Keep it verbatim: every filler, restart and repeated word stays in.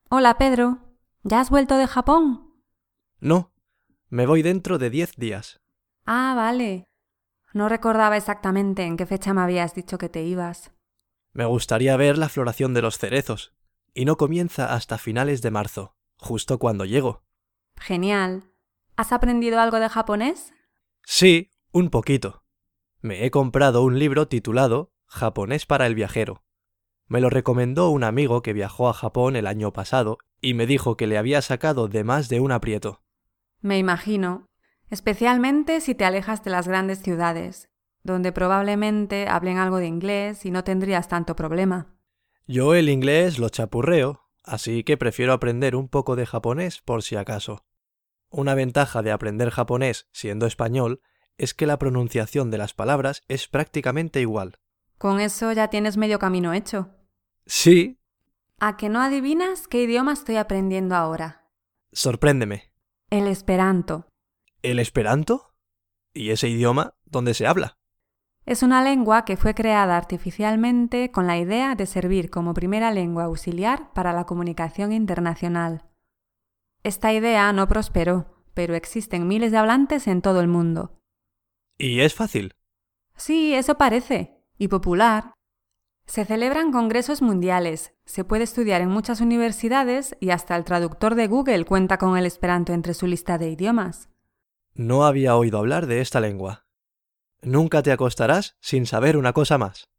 Hola, Pedro. ¿Ya has vuelto de Japón? No, me voy dentro de diez días. Ah, vale. No recordaba exactamente en qué fecha me habías dicho que te ibas. Me gustaría ver la floración de los cerezos, y no comienza hasta finales de marzo, justo cuando llego. Genial. ¿Has aprendido algo de japonés? Sí, un poquito. Me he comprado un libro titulado Japonés para el viajero. Me lo recomendó un amigo que viajó a Japón el año pasado y me dijo que le había sacado de más de un aprieto. Me imagino. Especialmente si te alejas de las grandes ciudades, donde probablemente hablen algo de inglés y no tendrías tanto problema. Yo el inglés lo chapurreo, así que prefiero aprender un poco de japonés por si acaso. Una ventaja de aprender japonés siendo español es que la pronunciación de las palabras es prácticamente igual. Con eso ya tienes medio camino hecho. Sí, ¿A que no adivinas qué idioma estoy aprendiendo ahora? sorpréndeme. El esperanto. ¿El esperanto? ¿Y ese idioma dónde se habla? Es una lengua que fue creada artificialmente con la idea de servir como primera lengua auxiliar para la comunicación internacional. Esta idea no prosperó, pero existen miles de hablantes en todo el mundo. ¿Y es fácil? Sí, eso parece. Y popular. Se celebran congresos mundiales, se puede estudiar en muchas universidades y hasta el traductor de Google cuenta con el esperanto entre su lista de idiomas. No había oído hablar de esta lengua. Nunca te acostarás sin saber una cosa más.